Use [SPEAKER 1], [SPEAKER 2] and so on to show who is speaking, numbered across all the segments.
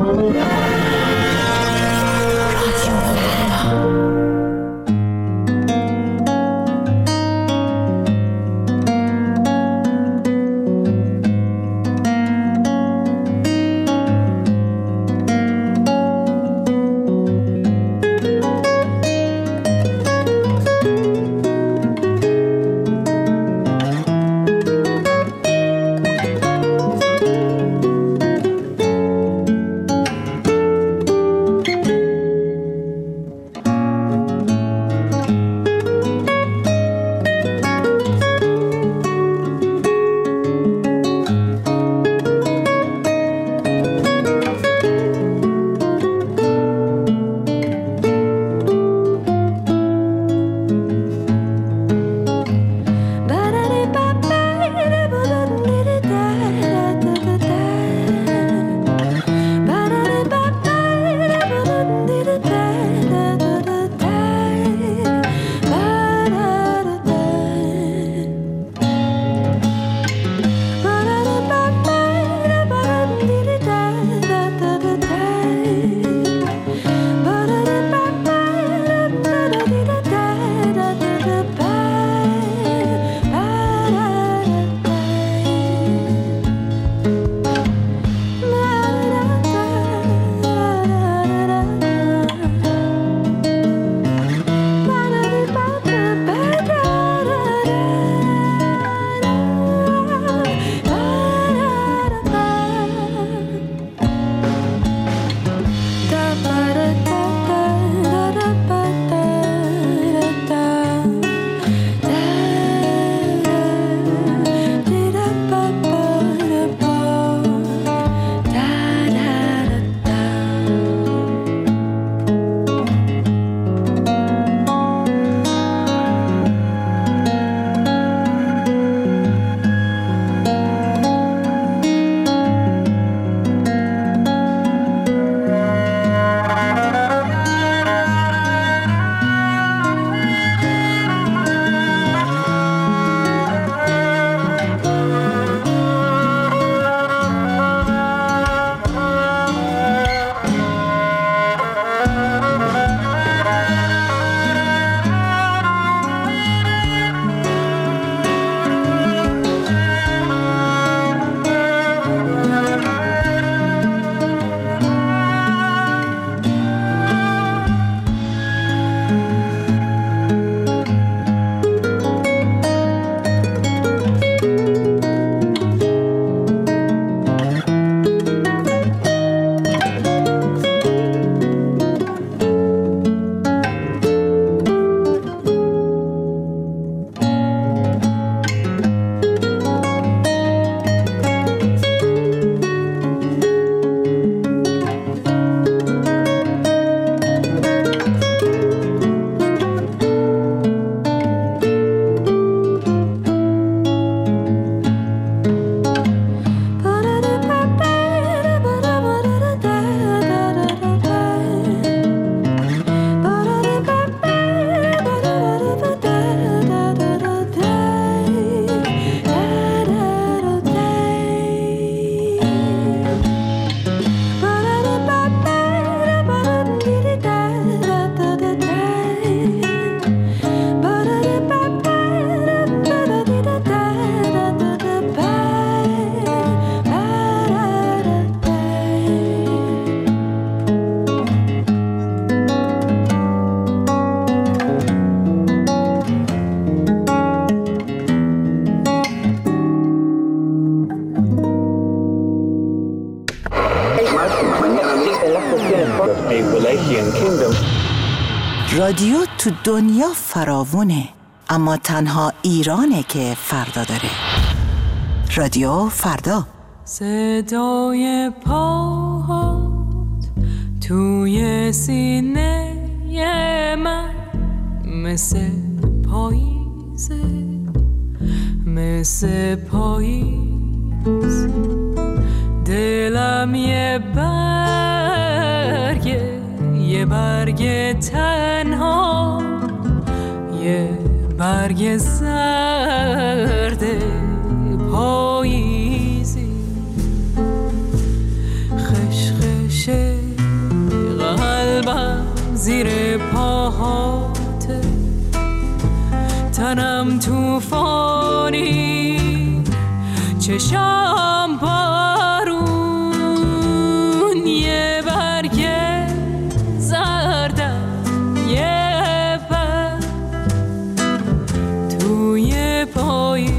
[SPEAKER 1] رادیو تو دنیا فراوونه، اما تنها ایرانه که فردا داره. رادیو فردا.
[SPEAKER 2] صدای پاهات توی سینه من مثل پاییزه، مثل پاییز. دلم یه برگ تنها، یه برگ زرد پاییزی. خشخش زیر پاهاته، تنم توفانی، چشام بارون، یه برگ زردم، یه پر توی پاییز.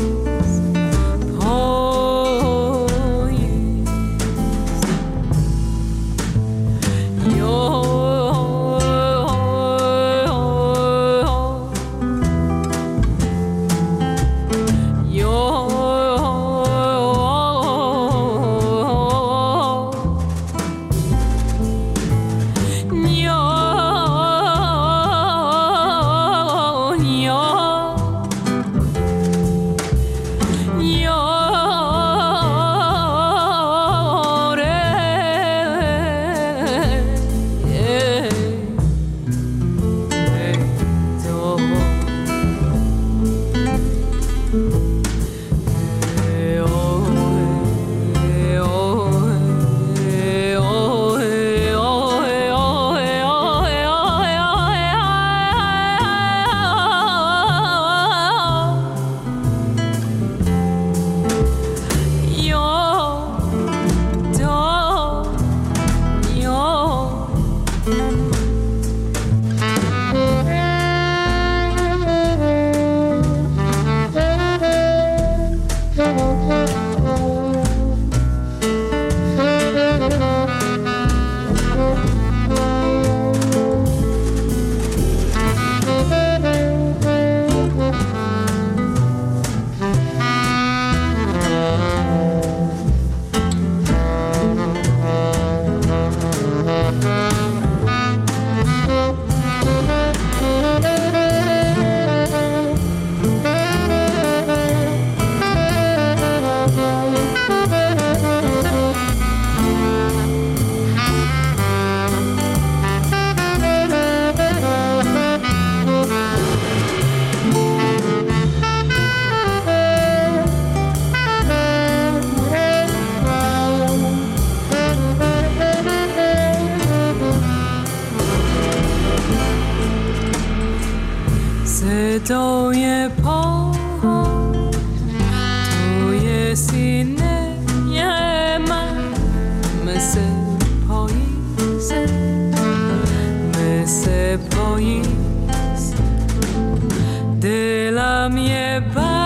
[SPEAKER 2] صدای پا توی سینه من مثل پاییز، مثل پاییز. دلم یه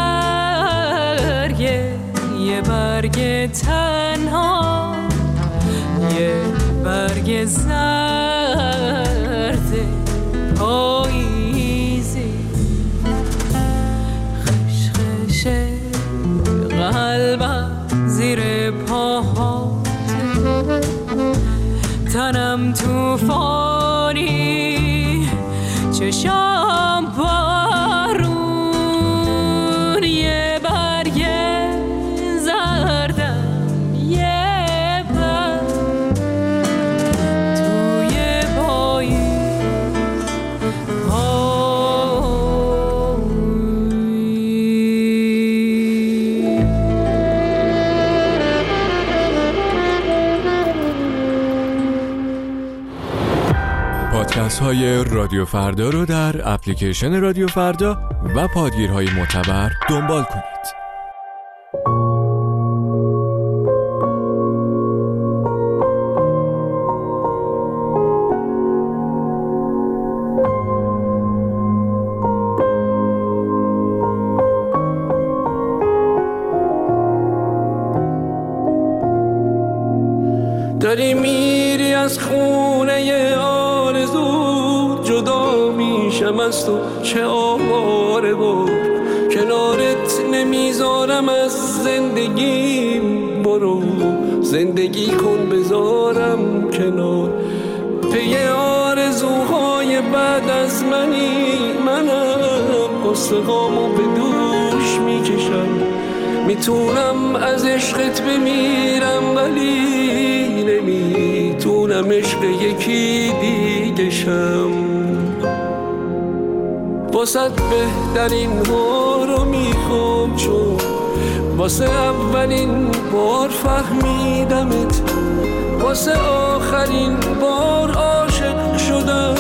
[SPEAKER 2] برگ تنها، یه برگ زرد پاییزی. قلبم زیر پاهاته، تنم توفانی، چشام بارون، یه برگ زردم، یه پر توی پاییز.
[SPEAKER 3] پادکست های رادیو فردا رو در اپلیکیشن رادیو فردا و پادگیرهای معتبر دنبال کنید.
[SPEAKER 4] داری میری از خونه آرزو، جدا میشم از تو چه آواره بود، کنارت نمیذارم از زندگیم، برو زندگی کن بذارم کنار. پی آرزوهای بعد از منم قصه‌هامو به دوش میکشم، میتونم از عشقت بمیرم ولی نمیتونم عشق یکی دیگه شم. واسه بهترین ها رو میخوام، چون واسه اولین بار فهمیدمت، واسه آخرین بار عاشق شدم.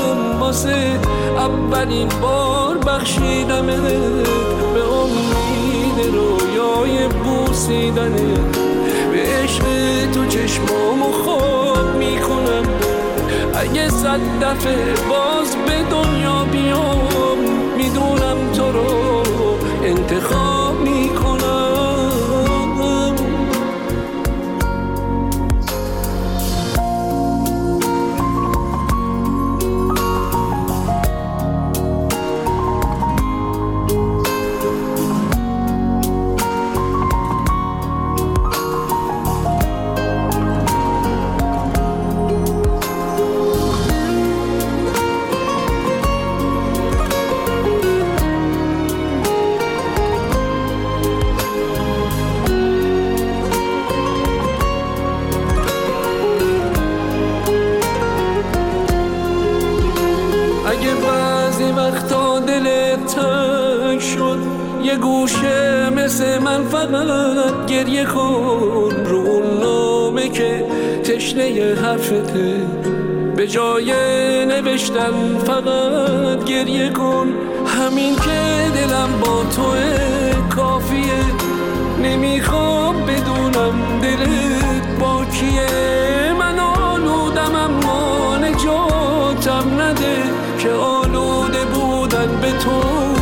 [SPEAKER 4] واسه اولین بار بخشیدمت، به امید رویای بوسیدنت، به عشق تو چشمامو خواب میکنم. اگه 100 دفعه باز به دنیا بیام، میدونم تو رو انتخاب میکنم. یه گوشه مثل من فقط گریه کن رو اون نامه که تشنه حرفته، به جای نوشتن فقط گریه کن. همین که دلم با توه کافیه، نمیخوام بدونم دلت با کیه. من آلودم اما نجاتم نده، که آلوده بودن به تو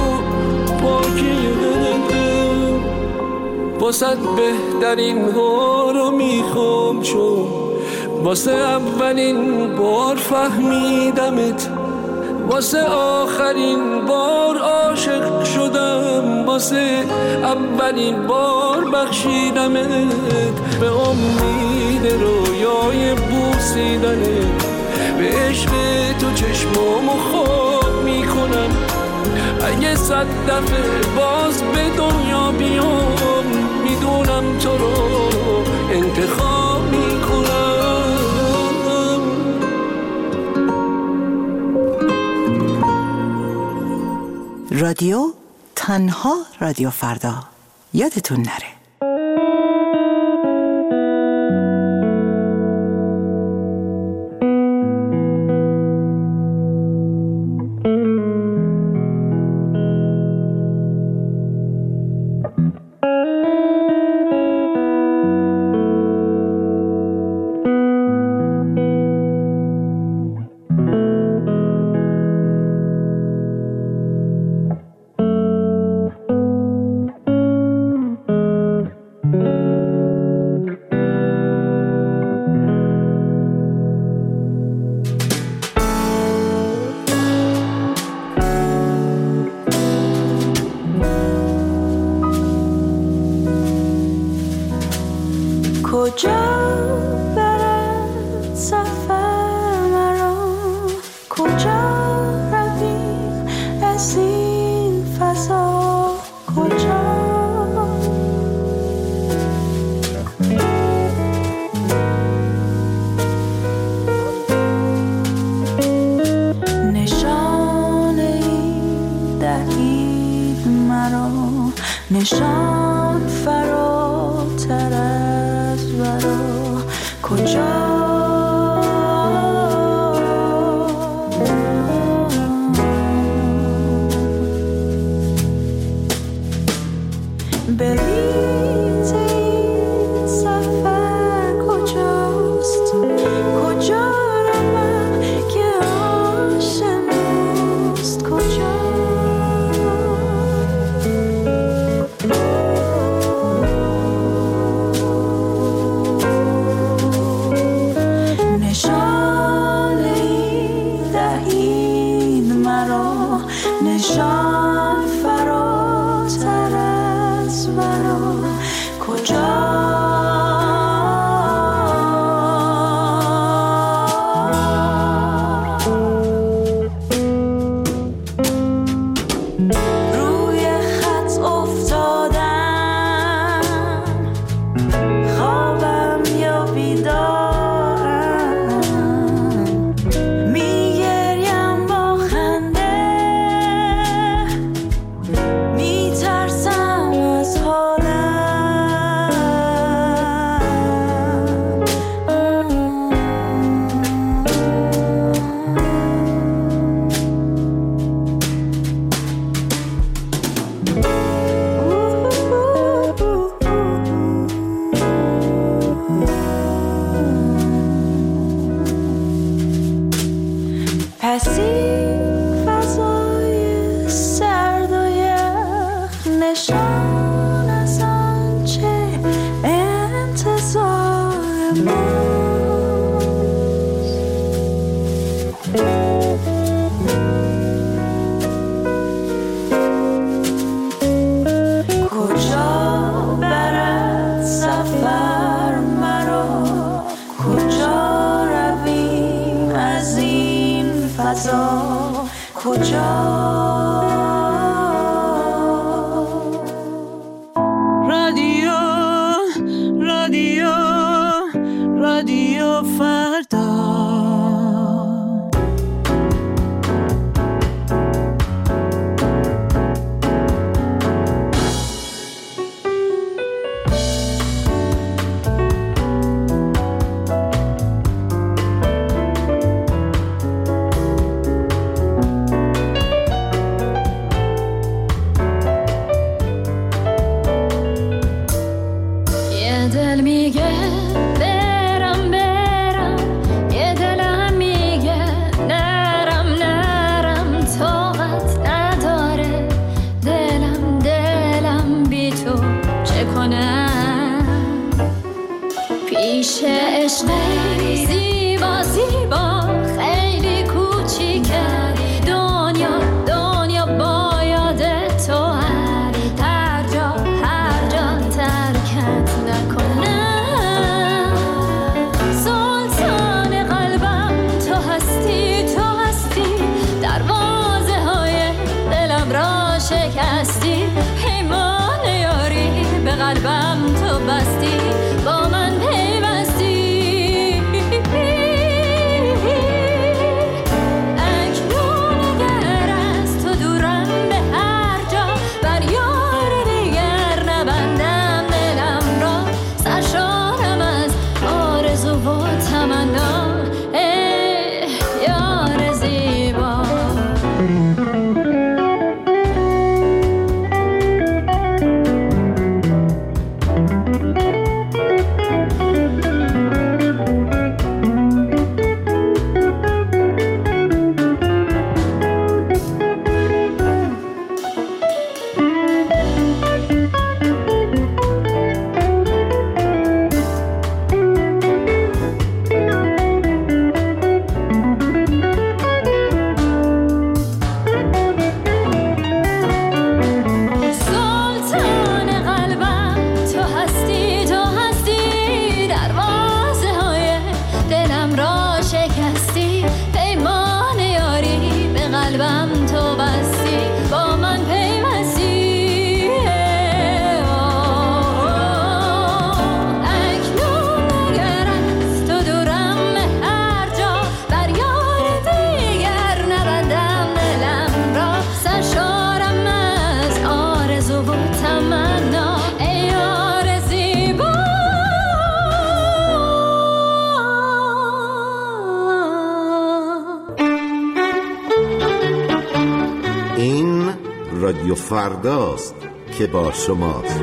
[SPEAKER 4] واسه بهترین ها رو میخوام، چون واسه اولین بار فهمیدمت، واسه آخرین بار عاشق شدم، واسه اولین بار بخشیدمت، به امید رویای بوسیدنت، به عشق تو چشمامو خواب میکنم. اگه 100 دفعه باز به دنیا بیام، میدونم تو رو انتخاب میکنم.
[SPEAKER 1] رادیو تنها رادیو فردا، یادتون نره.
[SPEAKER 5] کجا برد سفر مرا، کجا رویم از این فضا، کجا نشان این دهید مرا، نشان فراتر از ورا. از این فضای سرد و یخ نشان از آنچه انتظار ماست. کجا برد سفر مرا، کجا رویم از این فضا، کجا رادیو فردا.
[SPEAKER 6] یه دل میگه برم برم، یه دلم میگه نرم نرم، طاقت نداره دلم بی تو چه کنم. پیش عشق زیبا زیبا خیلی کوچیکه دنیا باید تو هر جا ترکت نکنم. سلطان قلبم تو هستی دروازه های دلم را شکستی، پیمان یاری به قلبم تو بستی، با من پیوستی. اکنون اگر از تو دورم به هر جا، بر یار دیگر نبندم دلم را، سرشارم از آرزو و تمنا. ای یار زیبا، سلطان قلبم تو هستی دروازه های دلم را شکستی، پیمان یاری به قلبم تو بستی، با من پیوستی. اکنون اگر از تو دورم به هر جا، بر یار دیگر نبندم دلم را، سرشارم از آرزو و تمنا. ای یار زیبا،
[SPEAKER 7] این رادیو فرداست که با شماست.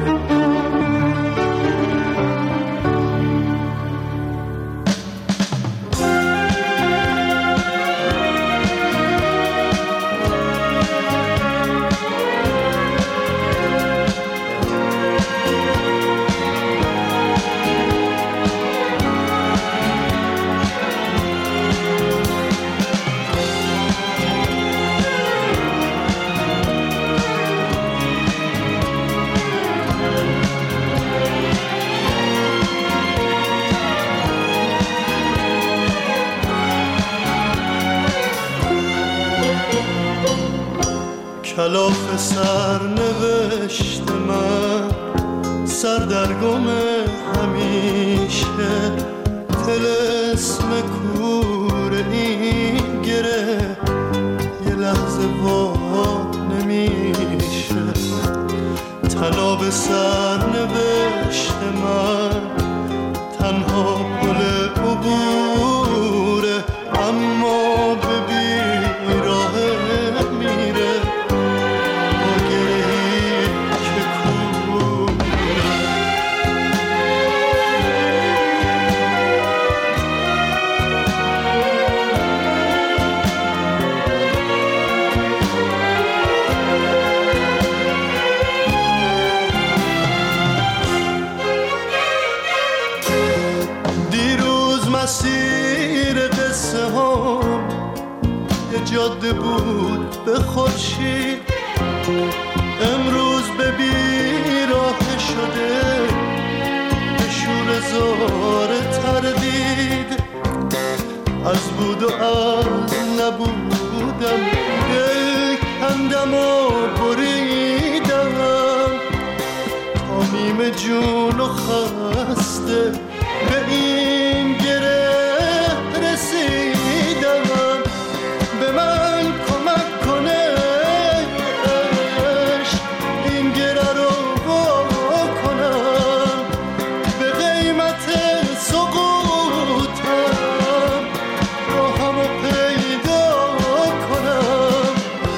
[SPEAKER 8] کلاف سرنوشت من، سردرگم همیشه، طلسم کور این گره یه لحظه وا نمیشه. تناب سرنوشت من تنها پل عبوره، اما به بیراه میره با گرهی که کوره. زیر قصه هم یه جاده بود به خورشید، امروز به بیراه شده به شور زار تردید. از بود و از نبودم دل کندم و بریدم، تا نیم جون و خسته به این گره رسیدم. به من کمک کنه این گره رو بکنم، به قیمت سقوطم راهمو پیدا کنم.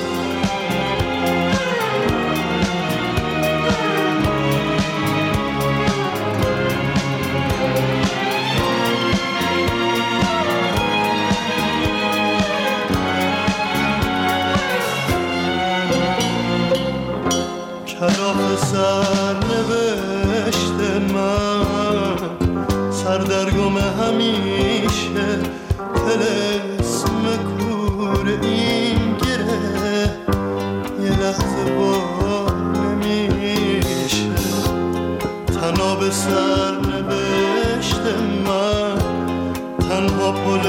[SPEAKER 8] کلاف سر نوشته من سردرگم همیشه، طلسم کور این گره یه لحظه با نمیشه. تناب سر نوشته من تنها پل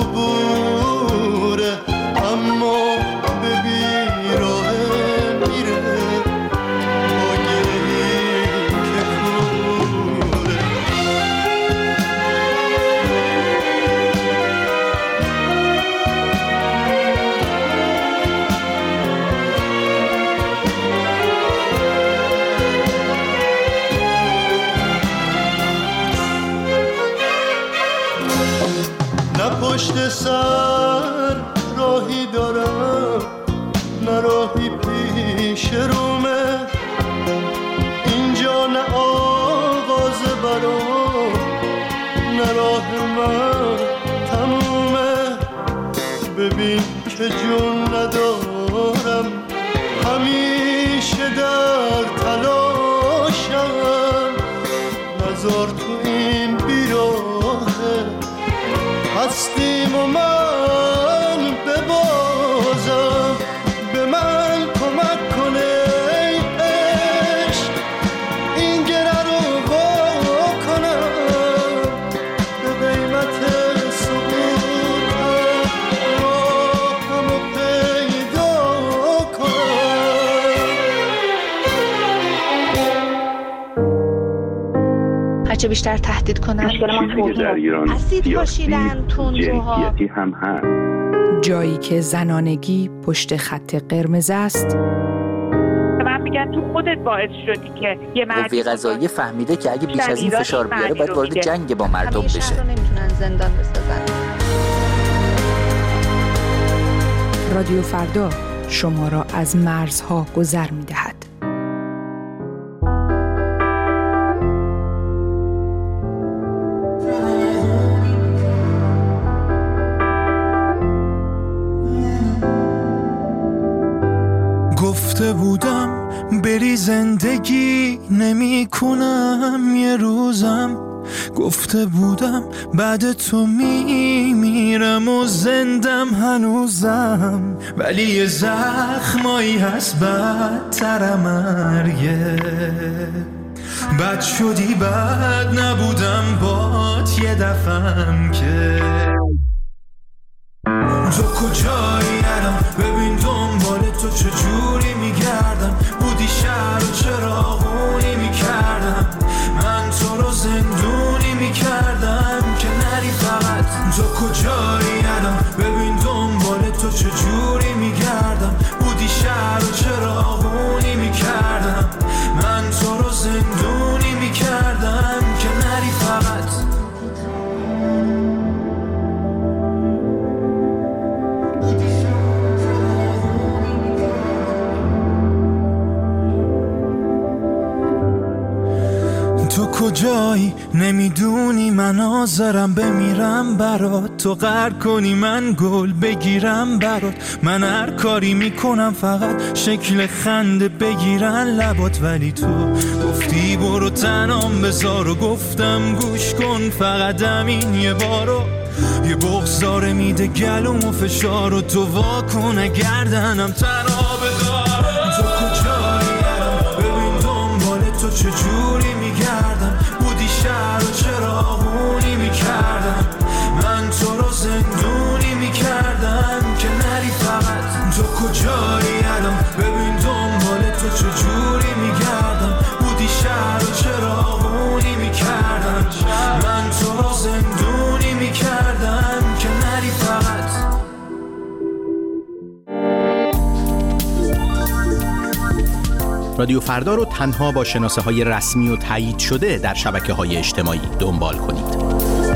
[SPEAKER 8] عبوره، اما به بیراه میره با گرهی که کوره. نه پشت سر راهی دارم نه راهی پیش رومه، اینجا نه آغاز برام نه راه من تمومه. ببین که جون ندارم همیشه در تلاشم، نذار تو این بیراهه هستیم و من ببازم. به من کمک کنه ای عشق این گره رو بکنم، به قیمت سقوطم راهمو پیدا کنم.
[SPEAKER 9] هرچه بیشتر تهدید کنن اسید پاشیدن تندروها
[SPEAKER 10] هم هست.
[SPEAKER 11] جایی که زنانگی پشت خط قرمز است.
[SPEAKER 12] من میگن تو خودت باعث شدی که یه
[SPEAKER 13] قوه قضاییه فهمیده که اگه بیش از این فشار بیاره باید وارد جنگ با مردم بشه.
[SPEAKER 9] همیشه رو نمیتونن زندان بسازن.
[SPEAKER 11] رادیو فردا شما را از مرزها گذر می‌دهد.
[SPEAKER 14] گفته بودم بری زندگی نمی کنم یه روزم، گفته بودم بعد تو میمیرم و زندم هنوزم، ولی یه زخمایی هست بدتر مرگه. بد شدی بد نبودم بات یه دفعم که تو کجایی الان ببین دنبال تو چجوری میگردم، بودی شهر و چراغونی میکردم، من تو رو زندونی میکردم که نری فقط. تو کجایی الان ببین دنبال تو چجوری میگردم، بودی شهر و چراغونی میکردم، من تو رو زندونی میکردم که نری فقط. تو کجایی نمیدونی من حاضرم بمیرم برات، تو قهر کنی من گل بگیرم برات، من هر کاری میکنم فقط شکل خنده بگیرن لبات، ولی تو گفتی برو تنام بذار و گفتم گوش کن فقط همین یه بارو، یه بغضاره میده گلوم و فشار و تو واکنه گردنم تنها بدار. تو کجایی الان ببین دنبال تو چجوری میگردم، بودی شهر و چراغونی میکردم، من تو رو زندونی میکردم که نری فقط. تو کجایی الان ببین دنبال تو چجوری میگردم، بودی شهر و چراغونی میکردم، من تو رو زندونی میکردم که نری فقط.
[SPEAKER 10] رادیو فردا رو تنها با شناسه‌های رسمی و تایید شده در شبکه‌های اجتماعی دنبال کنید.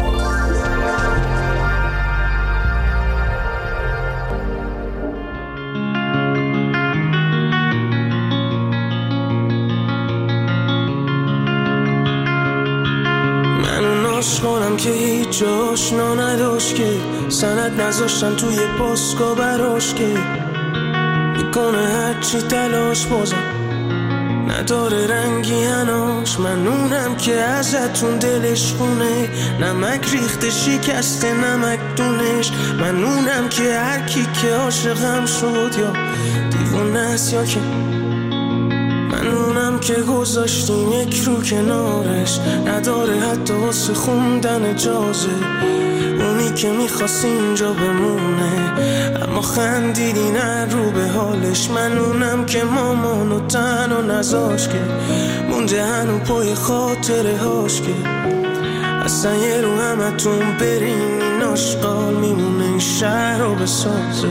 [SPEAKER 15] کنم که هیچ آشنا نداشت، که سند نذاشتن توی پاسکا براش، که میکنه هرچی تلاش بازم نداره رنگی هناش. من اونم که ازتون دلش خونه، نمک ریخته شکسته نمک دونش. من اونم که هر کی که عاشقم شد یا دیوونه است یا که من اونم که گذاشتیم یک رو کنارش، نداره حتی واسه خوندن اجازه. اونی که میخواست اینجا بمونه اما خندیدی نه رو به حالش. من اونم که مامانو تنها نذاش، که مونده هنو پای خاطره هاش، که اصلا یه رو همتون برین این آشقال میمونه این شهر رو بسازه.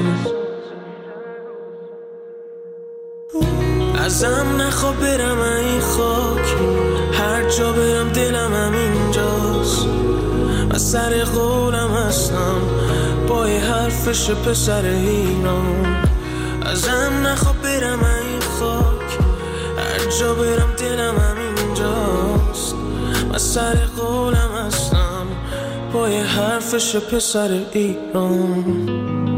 [SPEAKER 15] ازم نخواه برم این خاک، هر جا برم دلم همینجاست. من سر قولم هستم پای حرفش پسر ایران. ازم نخواه برم این خاک، هر جا برم دلم همینجاست. من سر قولم هستم پای حرفش پسر ایران.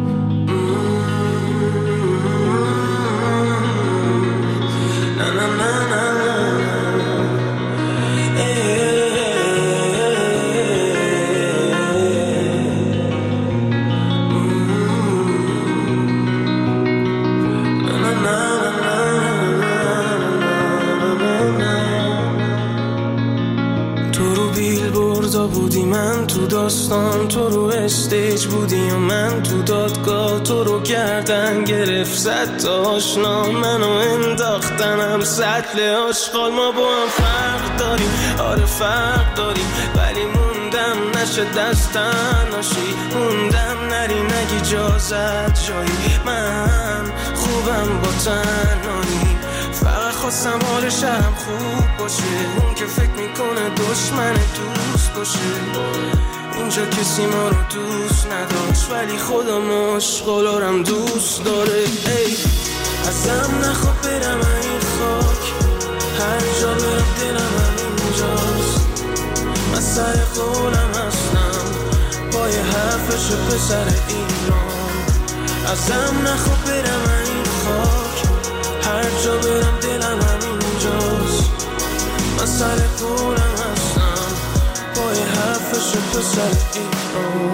[SPEAKER 15] بودی من تو داستان، تو رو استیج بودی و من تو دادگاه. تو رو گردن گرفت زد تا آشنا، منو انداختنم سطل آشغال. ما با هم فرق داریم، آره فرق داریم، ولی موندم نشه دستن ناشی. موندم نری نگی جازت جایی، من خوبم با تنهایی. فقط خواستم حال شهرم خوب باشه، اون که فکر میکنه دشمن دوست باشه. اینجا کسی ما رو دوست نداشت، ولی خدا مشغولارم دوست داره. ای ازم نخواه برم این خاک، هر جا برم دلم همینجاست. من سر قولم هستم پای حرفش پسر ایران. ازم نخواه برم این خاک، هر جا برم دلم همینجاست. من سر قولم هستم پای حرفش پسر ایران.